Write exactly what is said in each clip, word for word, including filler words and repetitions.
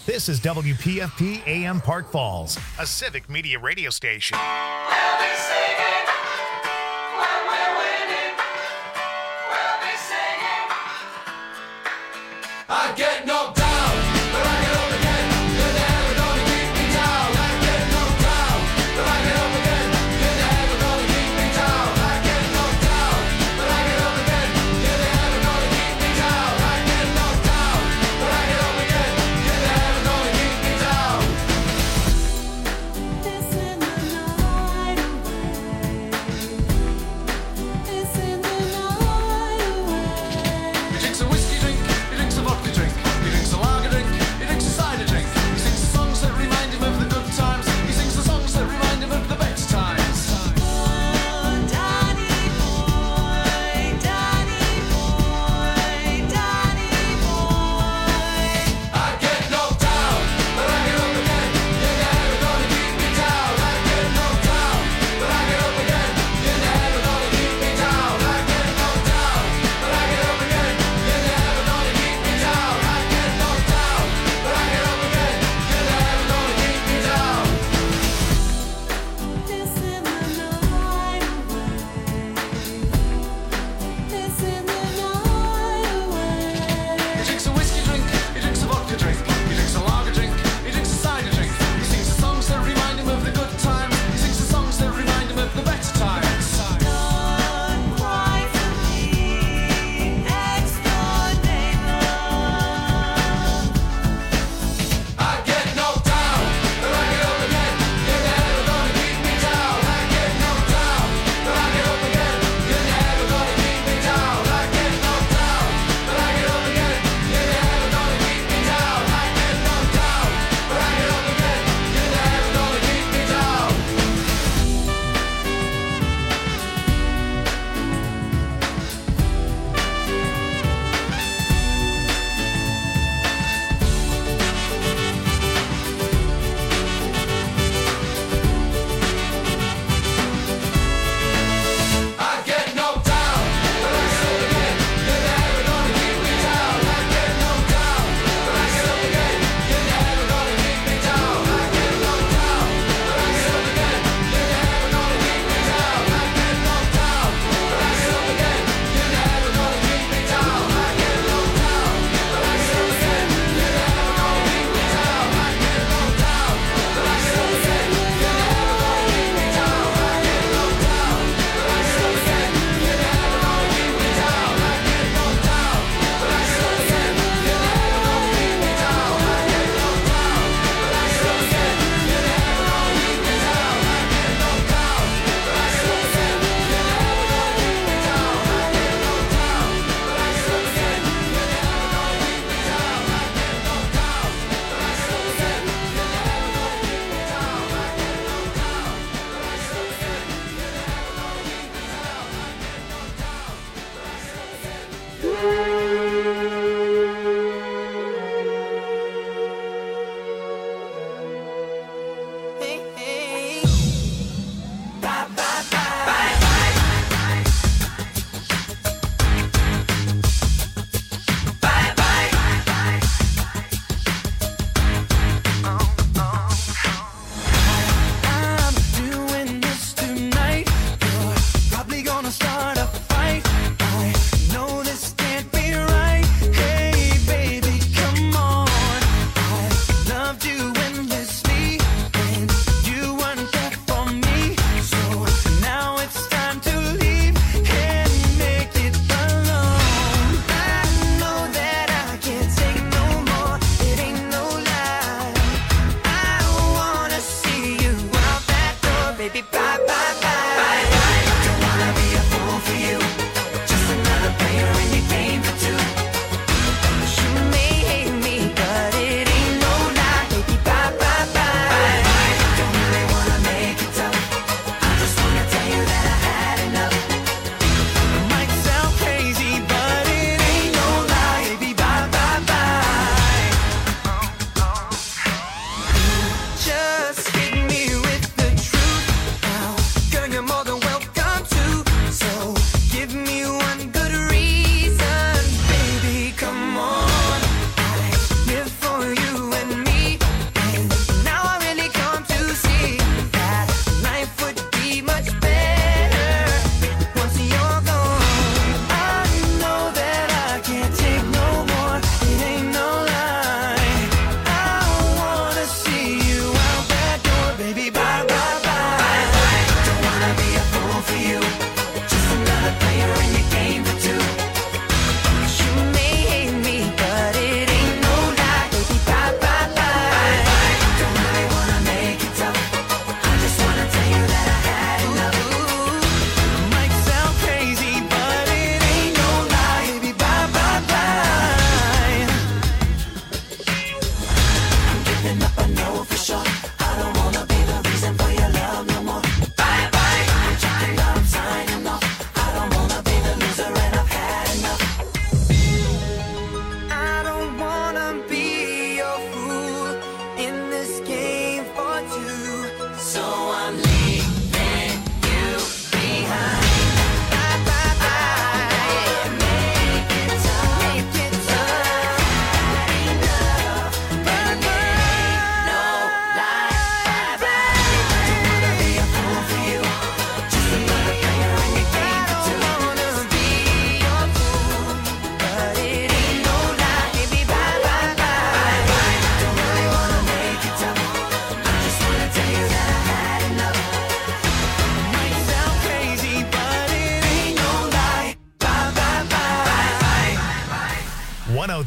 This is W P F P A M Park Falls, a civic media radio station. We'll be singing when we're winning. We'll be singing. I get knocked down, but I get up again. You're never gonna keep me down. I get knocked down, but I get up again. You're never gonna keep me down. I get knocked down, but I get up again. You're never gonna keep me down. I get knocked down, but I get up again. You're never gonna keep me down. Listen, I know.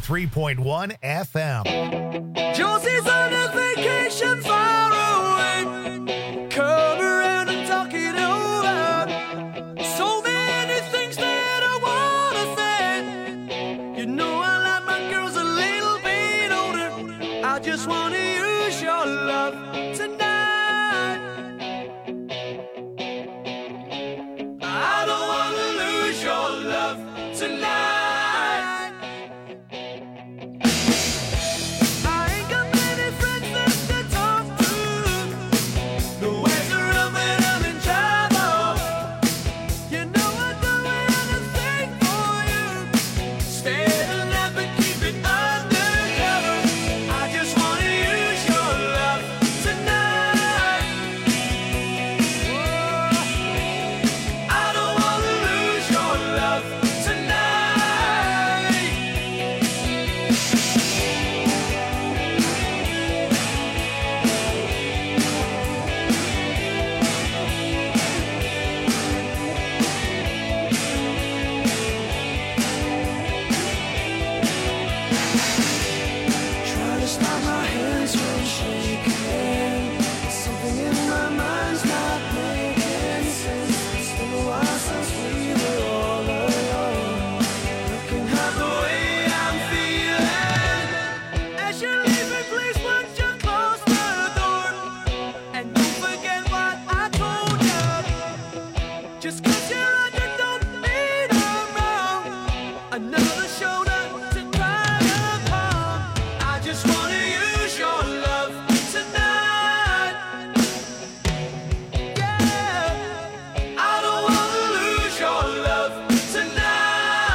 three point one F M. Josie's on a vacation far away. Come around and talk it over. So many things that I wanna say. You know I like my girls a little bit older. I just wanna use your love tonight. I don't wanna lose your love tonight.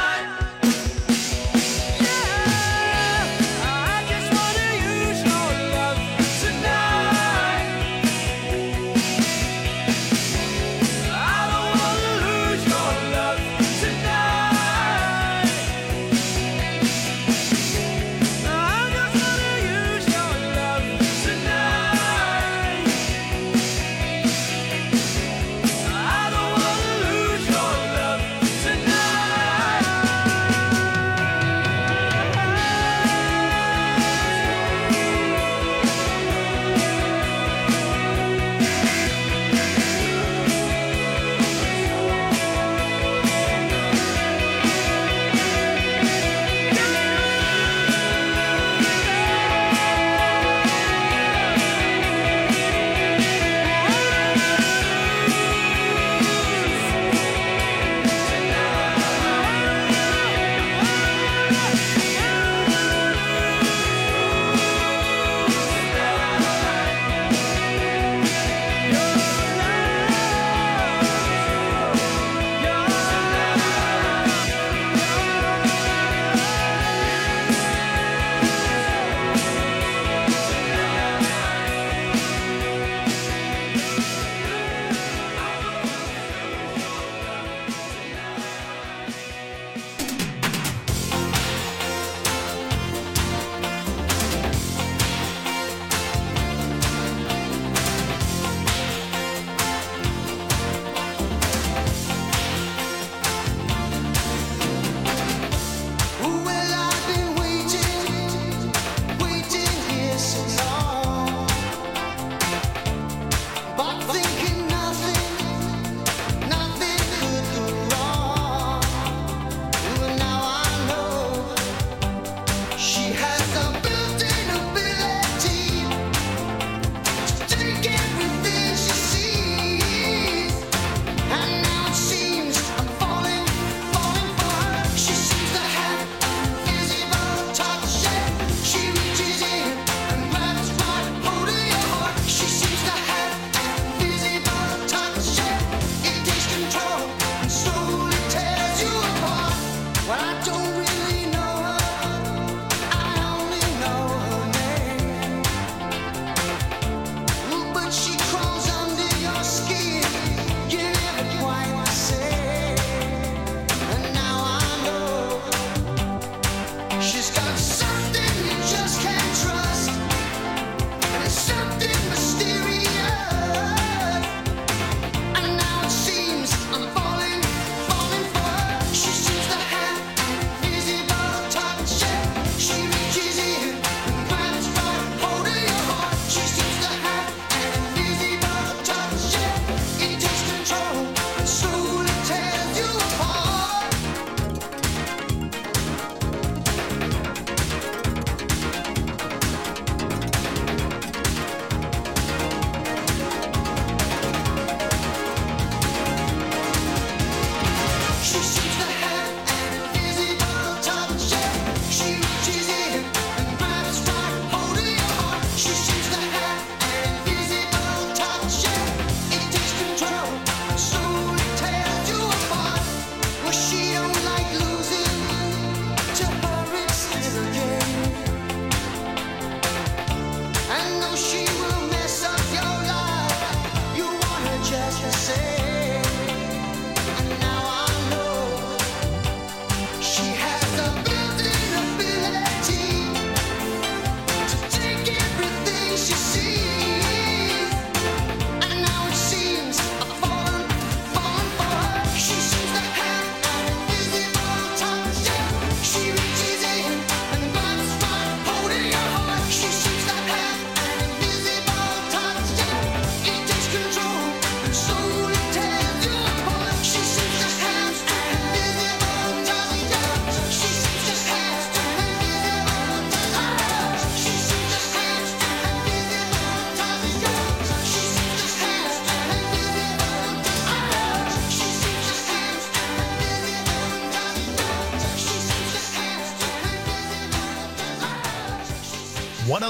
Your love.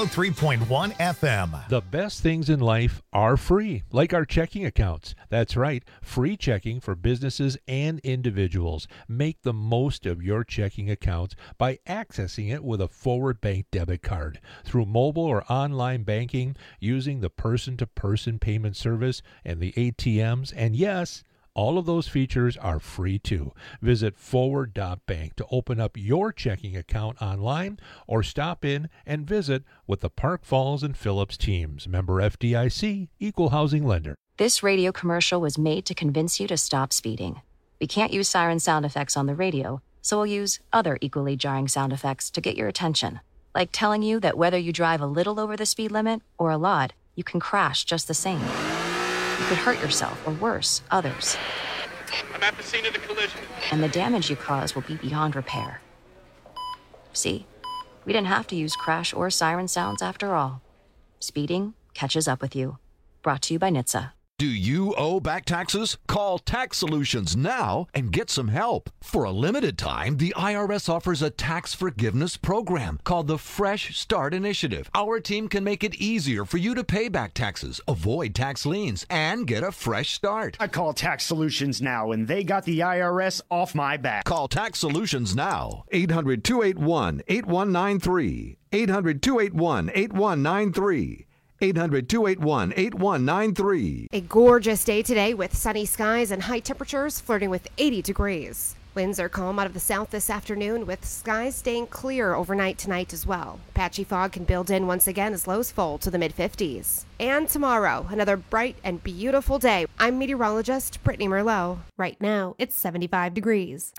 one oh three point one F M. The best things in life are free, like our checking accounts. That's right, free checking for businesses and individuals. Make the most of your checking accounts by accessing it with a Forward Bank debit card through mobile or online banking, using the person-to-person payment service and the A T Ms. And yes, all of those features are free too. Visit forward dot bank to open up your checking account online or stop in and visit with the Park Falls and Phillips teams. Member F D I C, Equal Housing Lender. This radio commercial was made to convince you to stop speeding. We can't use siren sound effects on the radio, so we'll use other equally jarring sound effects to get your attention. Like telling you that whether you drive a little over the speed limit or a lot, you can crash just the same. You could hurt yourself, or worse, others. I'm at the scene of the collision. And the damage you cause will be beyond repair. See? We didn't have to use crash or siren sounds after all. Speeding catches up with you. Brought to you by N H T S A. Do you owe back taxes? Call Tax Solutions now and get some help. For a limited time, the I R S offers a tax forgiveness program called the Fresh Start Initiative. Our team can make it easier for you to pay back taxes, avoid tax liens, and get a fresh start. I call Tax Solutions now, and they got the I R S off my back. Call Tax Solutions now. eight hundred, two eight one, eight one nine three. eight hundred, two eight one, eight one nine three. eight hundred, two eight one, eight one nine three. A gorgeous day today with sunny skies and high temperatures flirting with eighty degrees. Winds are calm out of the south this afternoon, with skies staying clear overnight tonight as well. Patchy fog can build in once again as lows fall to the mid fifties. And tomorrow, another bright and beautiful day. I'm meteorologist Brittany Merlot. Right now, it's seventy-five degrees.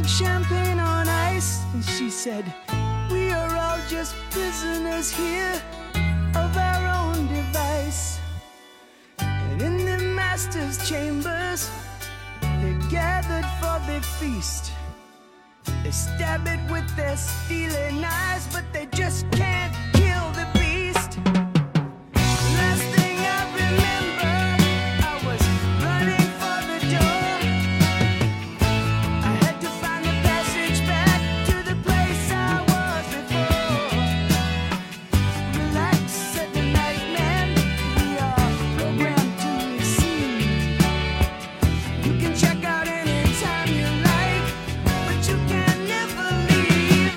drink champagne on ice. And she said, we are all just prisoners here of our own device. And in the master's chambers, they're gathered for their feast. They stab it with their steely knives, but they just can't kill the beast. Last thing I remember, I was running for the door. I had to find the passage back to the place I was before. Relax, said the night man, we are programmed to receive. You can check out anytime you like, but you can never leave.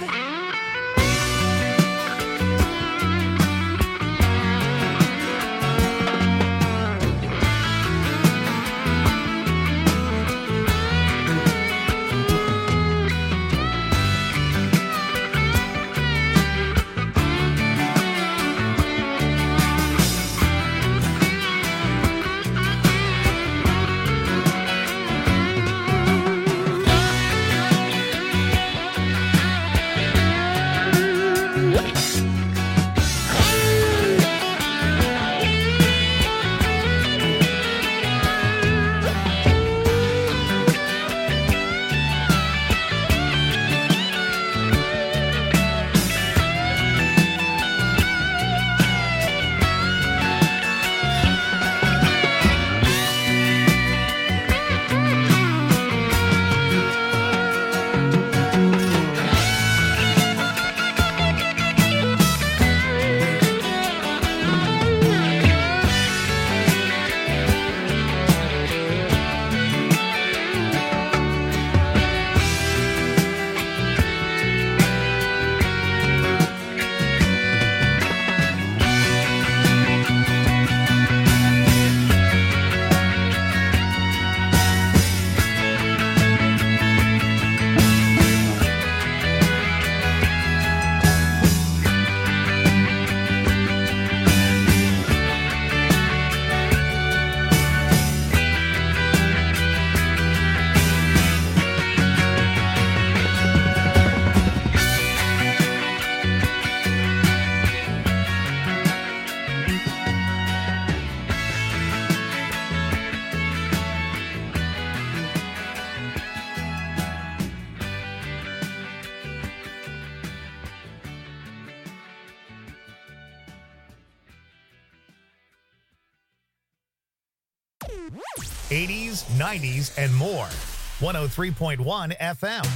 eighties, nineties, and more. one oh three point one F M.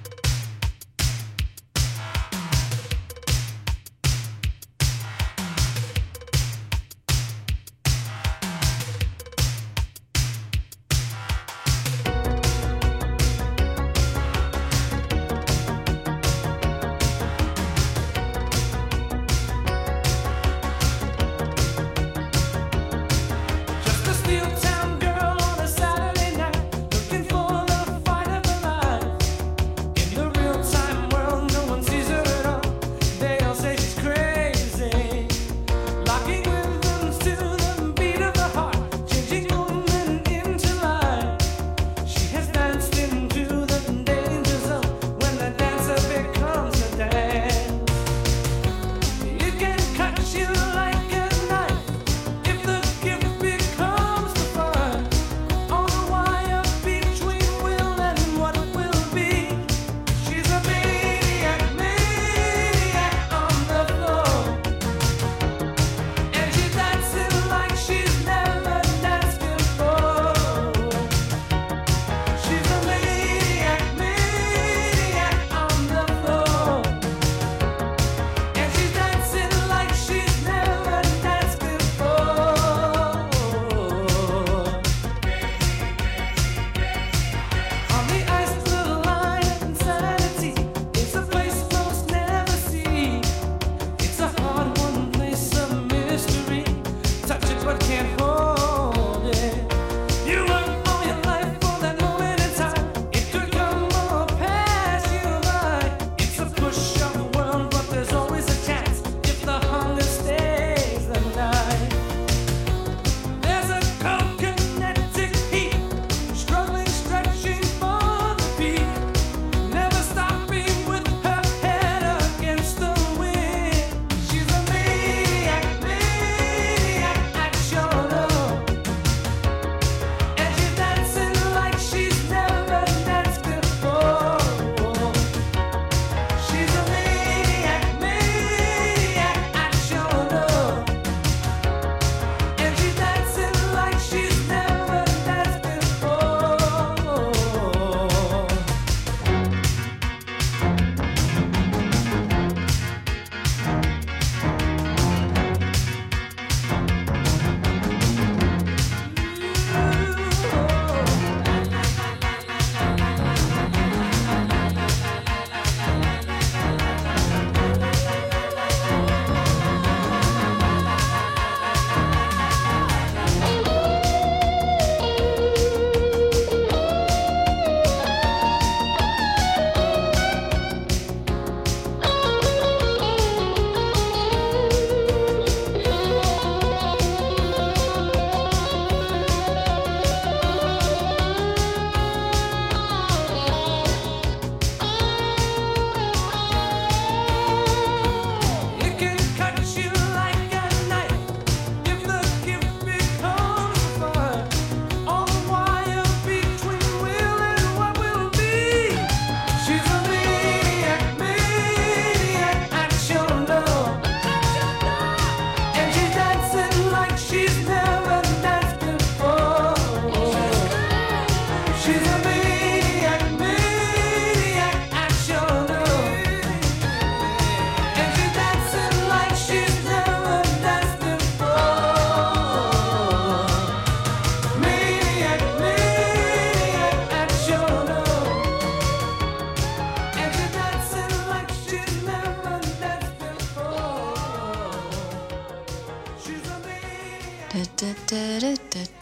Just a steel town girl on a Saturday night, looking for the fight of her life.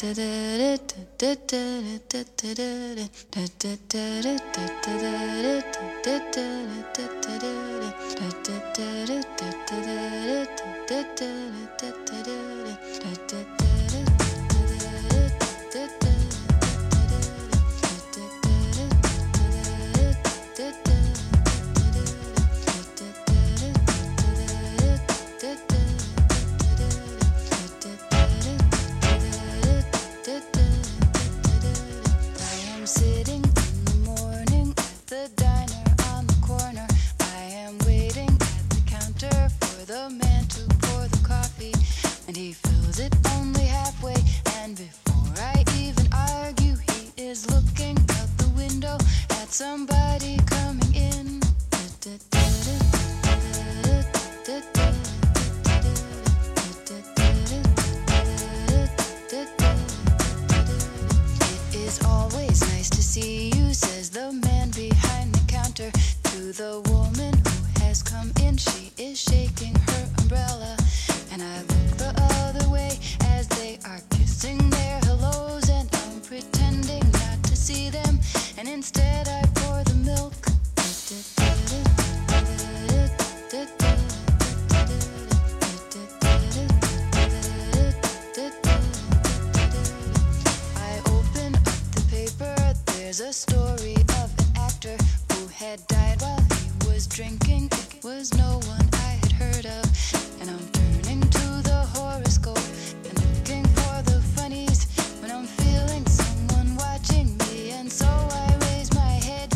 Sitting in the morning at the diner on the corner. I am waiting at the counter for the man to pour the coffee, and he fills it only halfway. And before I even argue, he is looking out the window at somebody coming in. It is always nice to see you, says the man behind the counter to the woman who has come in. She is shaking her umbrella, and I look the other way as they are kissing their hellos, and I'm pretending not to see them, and instead I pour the milk. I open up the paper, there's a story of an actor who had died while he was drinking. It was no one I had heard of, and I'm turning to the horoscope and looking for the funnies when I'm feeling someone watching me, and so I raise my head.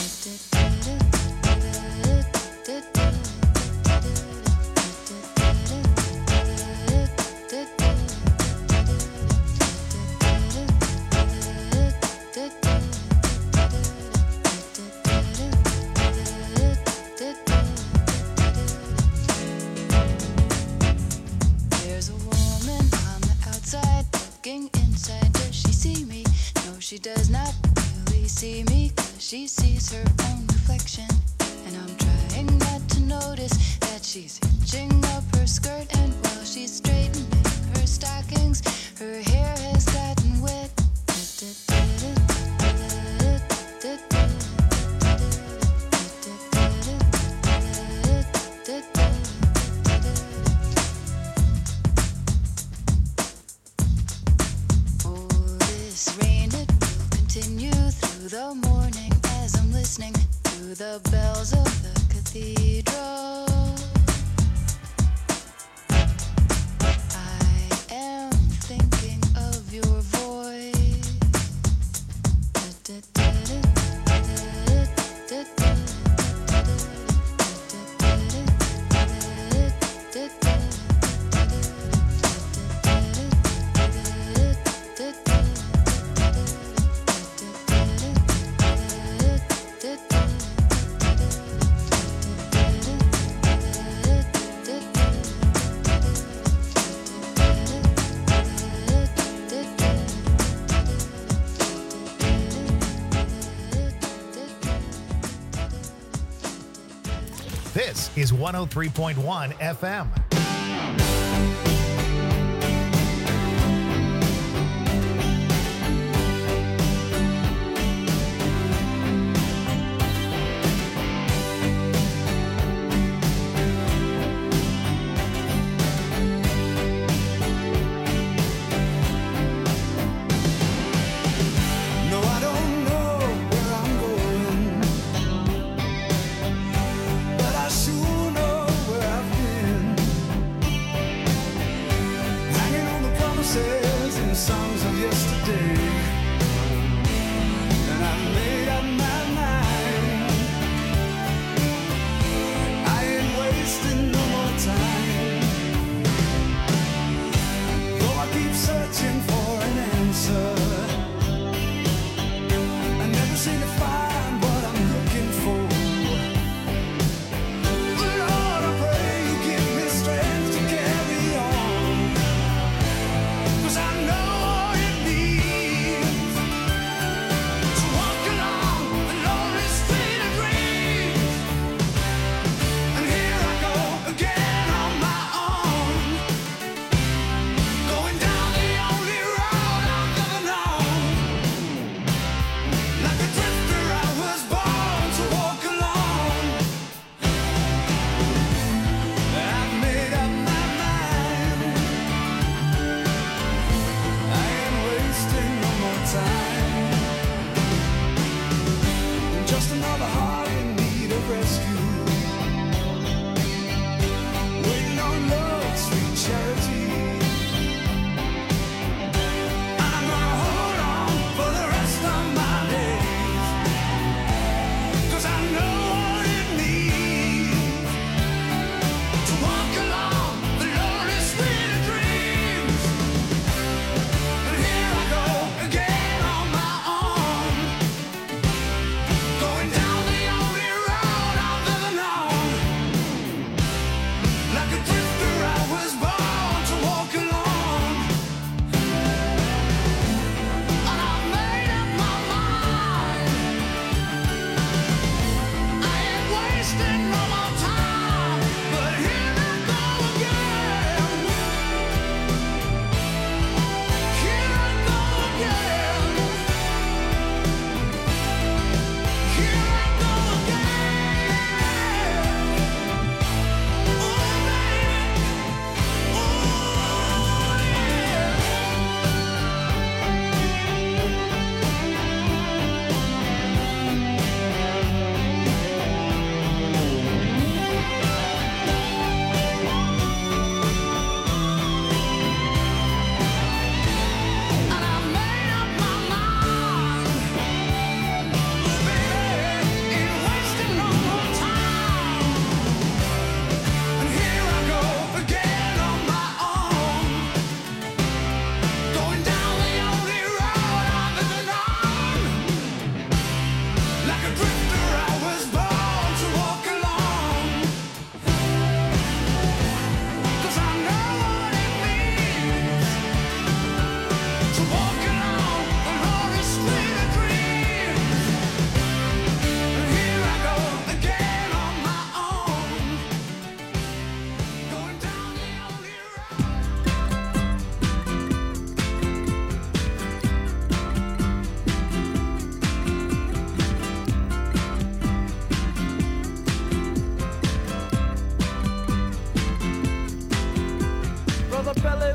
There's a woman on the outside looking inside. Does she see me? No, she does not really see me, 'cause she sees her own reflection. And I'm trying not to notice that she's hitching up her skirt, and while she's straightening her stockings, her hair has gotten wet. Oh, this rain, it will continue through the morning as I'm listening to the bells of the cathedral. I am thinking of your voice. This is one oh three point one F M. No, I don't know where I'm going, but I sure know where I've been.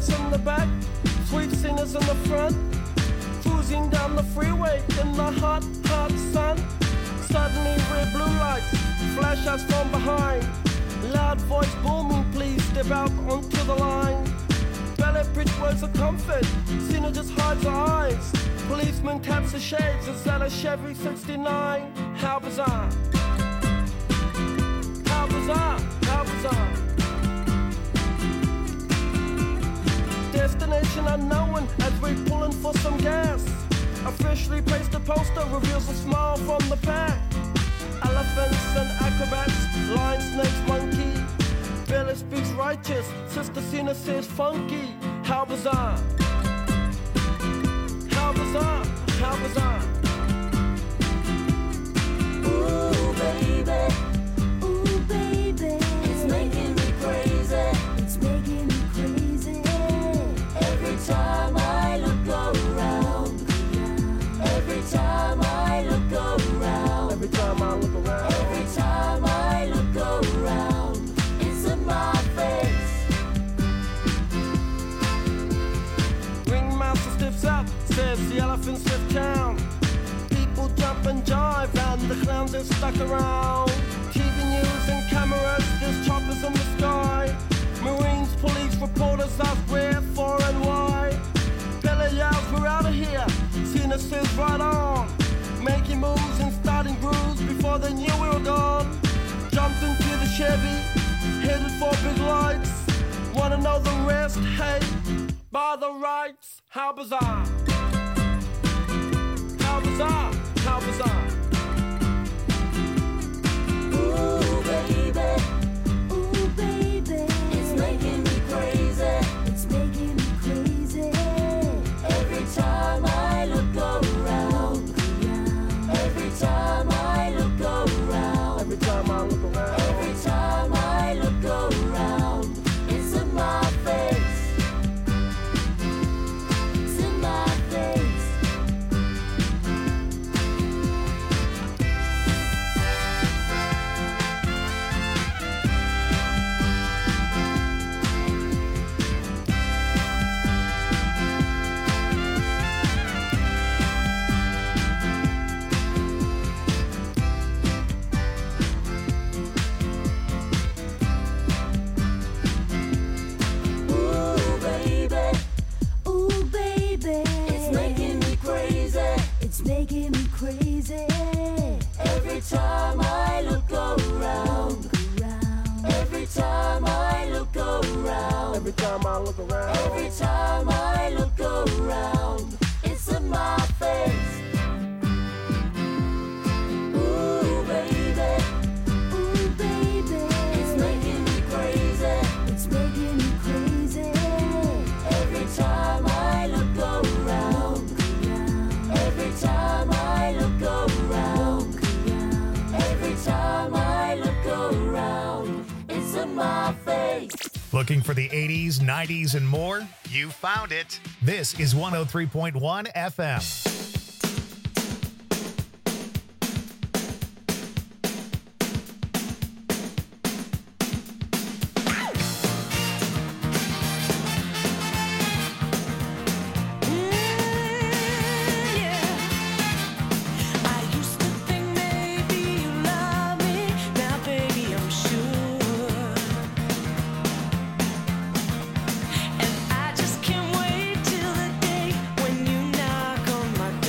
in the back, sweet singers in the front, cruising down the freeway in the hot, hot sun. Suddenly red blue lights flash us from behind. Loud voice booming, please step out onto the line. Ballet bridge words of comfort, Cena just hides her eyes. Policeman taps the shades, it's at a Chevy sixty-nine. How bizarre, how bizarre, how bizarre. Destination unknown as we're pulling for some gas. Officially placed a poster, reveals a smile from the pack. Elephants and acrobats, lion, snakes, monkey. Billy speaks righteous, Sister Cena says funky. How bizarre, how bizarre, how bizarre. Ooh, baby, ooh, baby, it's making me crazy, it's making me crazy. Every time I look around, every time I look around, every time I look around, every time I look around, it's in my face. Ringmaster stiffs up, says the elephants lift town. People jump and jive and the clowns are stuck around. T V news and cameras, there's choppers in the sky. Marines, police, reporters ask where, for and why. Billy yells, we're out of here. Cena says right on. Making moves and starting grooves before they knew we were gone. Jumped into the Chevy, headed for big lights. Wanna know the rest? Hey, by the rights. How bizarre, how bizarre, how bizarre. Ooh, baby, ooh, baby, it's making me crazy, it's making me crazy. Every time I look around, every time I look around, every time I look around, every time I look around, it's in my face, it's in my face. Ooh, baby, ooh, baby, it's making me crazy, it's making me crazy. Every time I look around, every time I look around, every time I look around, every time I look around, it's in my face. Ooh, baby, ooh, baby, it's making me crazy, it's making me crazy. Every time I look around, every time I look around, every time I look around, it's in my face. Looking for the eighties, nineties, and more? You found it. This is one oh three point one F M. I used to think maybe you love me, now baby I'm sure. And I just can't wait till the day when you knock on my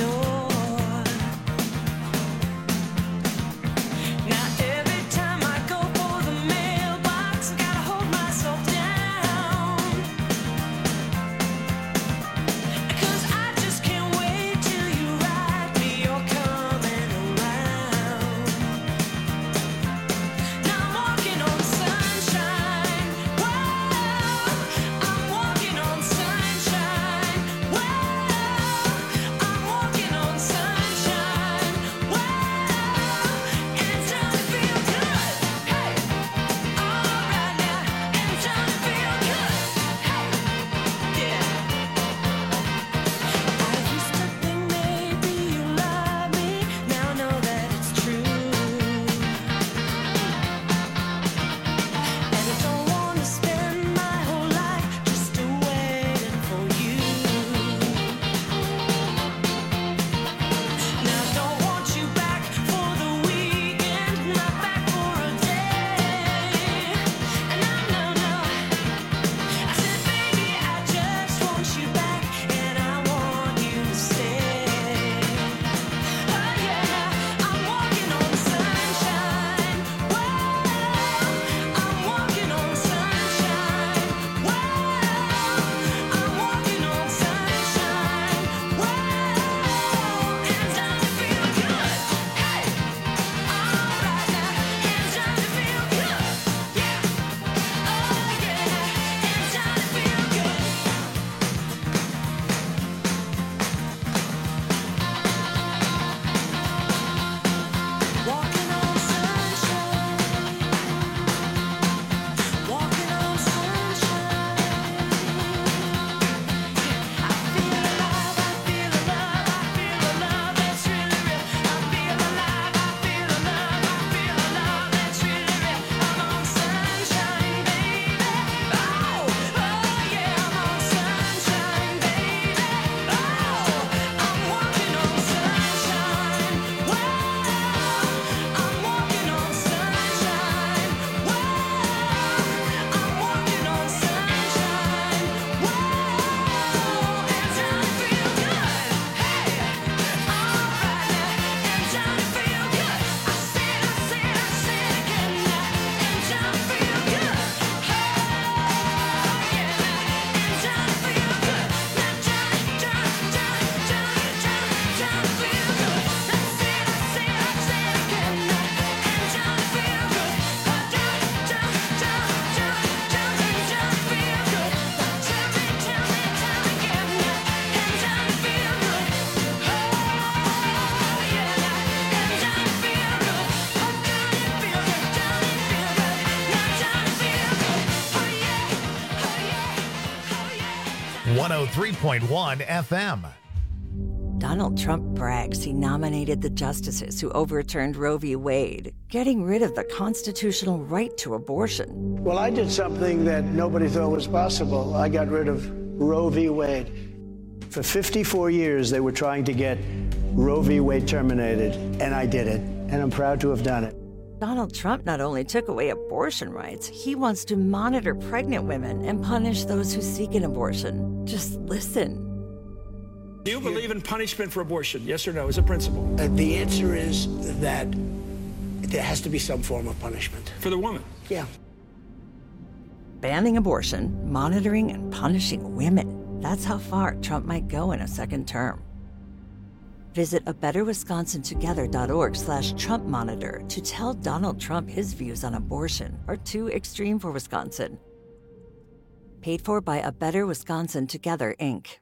one oh three point one F M. Donald Trump brags he nominated the justices who overturned Roe v. Wade, getting rid of the constitutional right to abortion. Well, I did something that nobody thought was possible. I got rid of Roe v. Wade. For fifty-four years, they were trying to get Roe v. Wade terminated, and I did it, and I'm proud to have done it. Donald Trump not only took away abortion rights, he wants to monitor pregnant women and punish those who seek an abortion. Just listen. Do you believe in punishment for abortion? Yes or no, as a principle? Uh, the answer is that there has to be some form of punishment. For the woman? Yeah. Banning abortion, monitoring and punishing women. That's how far Trump might go in a second term. Visit a better wisconsin together dot org slash Trump monitor to tell Donald Trump his views on abortion are too extreme for Wisconsin. Paid for by A Better Wisconsin Together, Incorporated.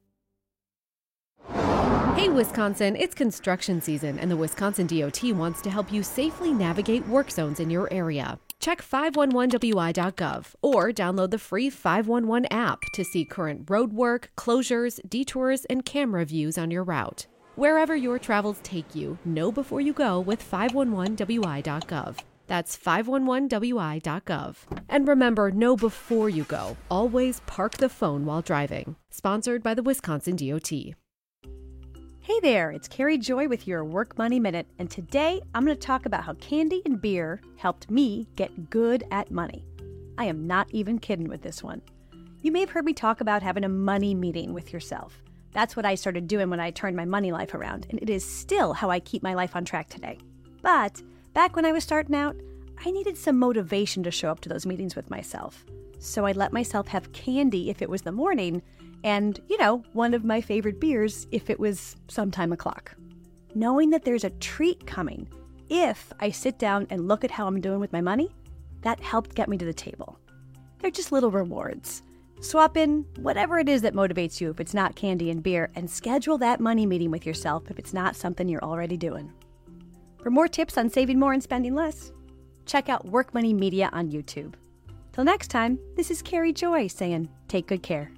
Hey Wisconsin, it's construction season and the Wisconsin D O T wants to help you safely navigate work zones in your area. Check five one one W I dot gov or download the free five one one app to see current road work, closures, detours, and camera views on your route. Wherever your travels take you, know before you go with five one one W I dot gov. That's five one one W I dot gov. And remember, know before you go. Always park the phone while driving. Sponsored by the Wisconsin D O T. Hey there, it's Carrie Joy with your Work Money Minute, and today I'm going to talk about how candy and beer helped me get good at money. I am not even kidding with this one. You may have heard me talk about having a money meeting with yourself. That's what I started doing when I turned my money life around, and it is still how I keep my life on track today. But back when I was starting out, I needed some motivation to show up to those meetings with myself. So I let myself have candy if it was the morning, and, you know, one of my favorite beers if it was some time o'clock. Knowing that there's a treat coming if I sit down and look at how I'm doing with my money, that helped get me to the table. They're just little rewards. Swap in whatever it is that motivates you if it's not candy and beer, and schedule that money meeting with yourself if it's not something you're already doing. For more tips on saving more and spending less, check out Work Money Media on YouTube. Till next time, this is Carrie Joy saying, take good care.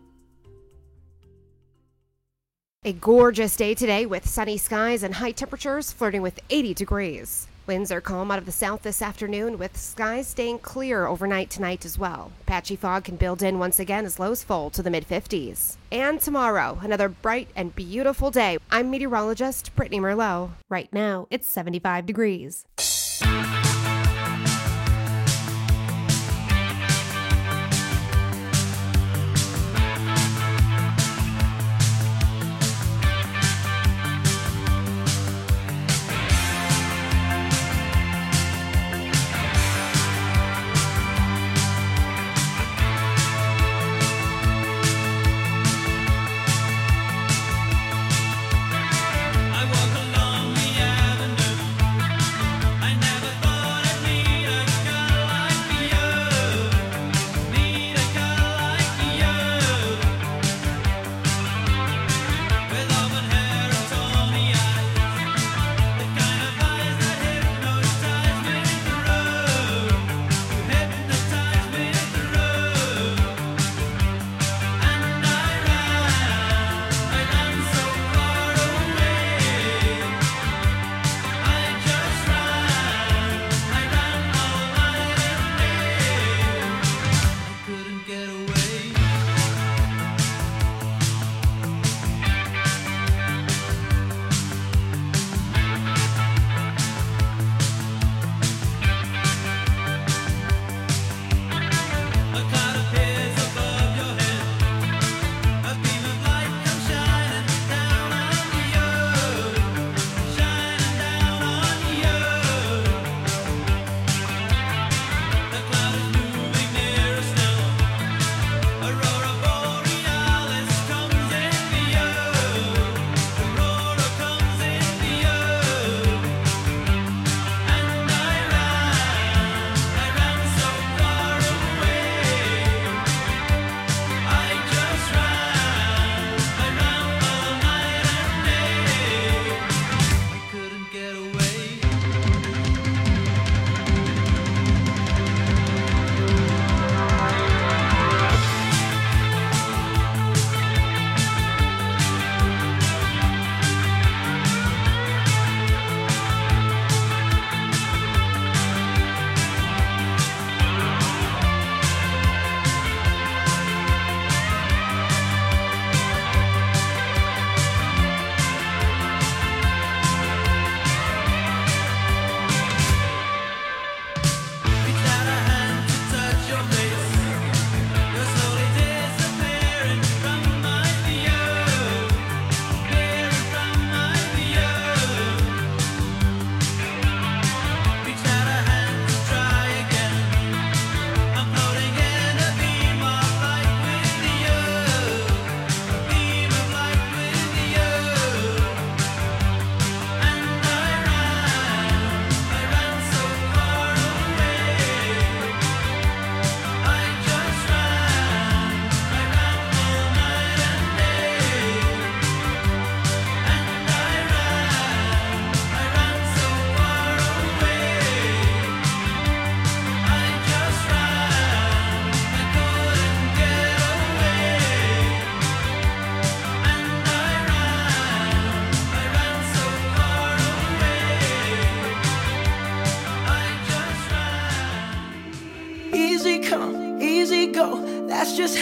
A gorgeous day today with sunny skies and high temperatures flirting with eighty degrees. Winds are calm out of the south this afternoon with skies staying clear overnight tonight as well. Patchy fog can build in once again as lows fall to the mid fifties. And tomorrow, another bright and beautiful day. I'm meteorologist Brittany Merlot. Right now, it's seventy-five degrees. I walk along the avenue. I never thought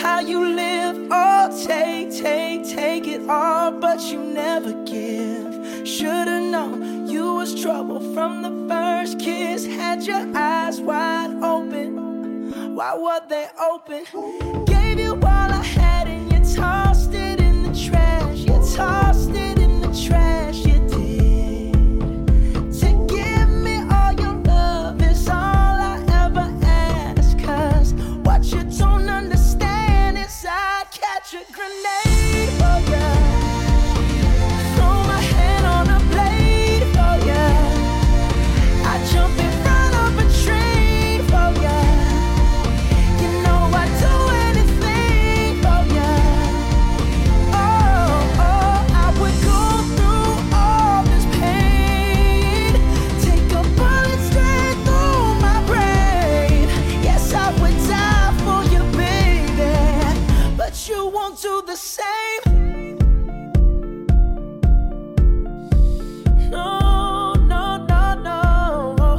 how you live. Oh, take, take, take it all, but you never give. Should've known you was trouble from the first kiss. Had your eyes wide open. Why were they open? Gave you all I had and you tossed it in the trash. You tossed it in the trash, you did. To give me all your love is all I ever ask. Cause what you don't understand is I'd catch a grenade for ya. Throw my hand on a blade for ya. I jump in front of a train for ya. You know I'd do anything for ya. Oh, oh, I would go through all this pain. Take a bullet straight through my brain. Yes, I would die for you, baby, but you won't do the same. No, no, no, no.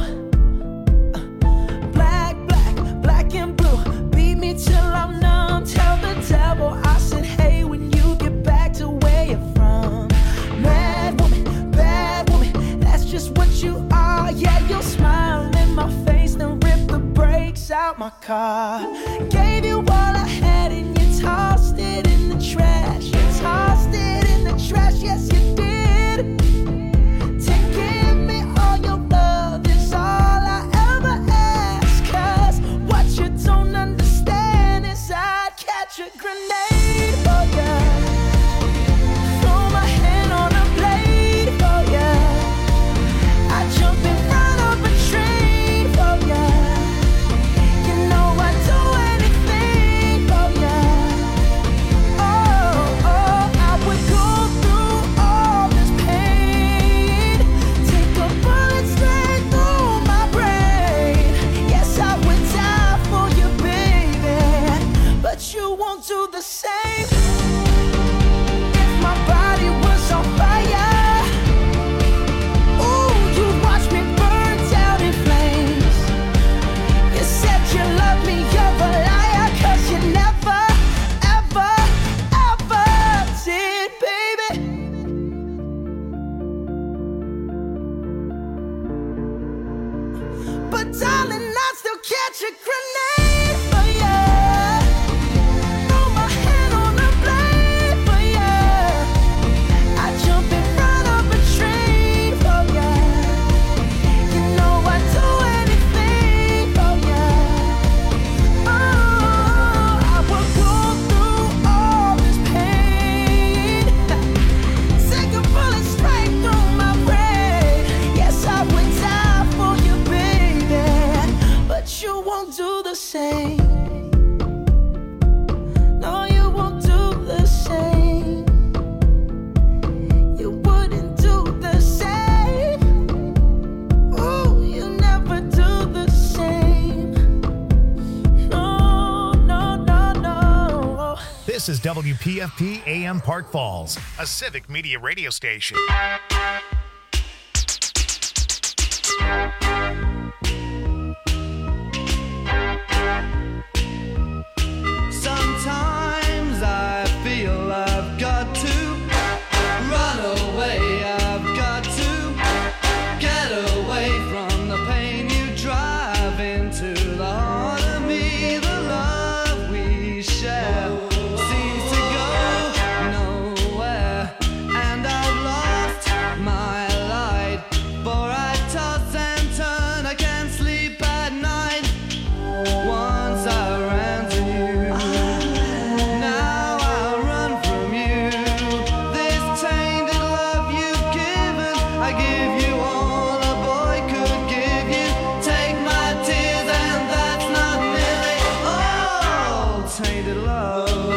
Black, black, black and blue. Beat me till I'm numb. Tell the devil I said, hey, when you get back to where you're from. Mad woman, bad woman, that's just what you are. Yeah, you'll smile in my face, then rip the brakes out my car. Gave you all I had and you tossed it in the trash. You tossed it in the trash, yes you did. To give me all your love is all I ever ask. Cause what you don't understand is I'd catch a grenade for ya. Throw my hand on a blade for ya. I jump in front of a train for ya. You know I'd do anything for ya. Oh, oh, I would go through all this pain. Take a bullet straight through my brain. Yes, I would die for you, baby, but you won't do the same. If my body was on fire, ooh, you'd watch me burn down in flames. You said you loved me, you're a liar, cause you never, ever, ever did, baby. But darling, I'd still catch a grenade for ya. Throw my hand on a blade for ya. I jump in front of a train for ya. You know I'd do anything for ya. Oh, I would go through all this pain. Take a bullet straight through my brain. Yes, I would die for you, baby, but you won't do the same. No, you won't do the same. You wouldn't do the same. Ooh, you never do the same. No, no, no, no. This is W P F P A M Park Falls, a civic media radio station. Sometimes I feel I've got to run away. I've got to get away from the pain you drive into the heart of me. The love we share seems to go nowhere, and I've lost my light. For I toss and turn, I can't sleep at night. Once I ran to you, now I run from you. This tainted love you've given, I give you all a boy could give you. Take my tears and that's not nearly all. Tainted love.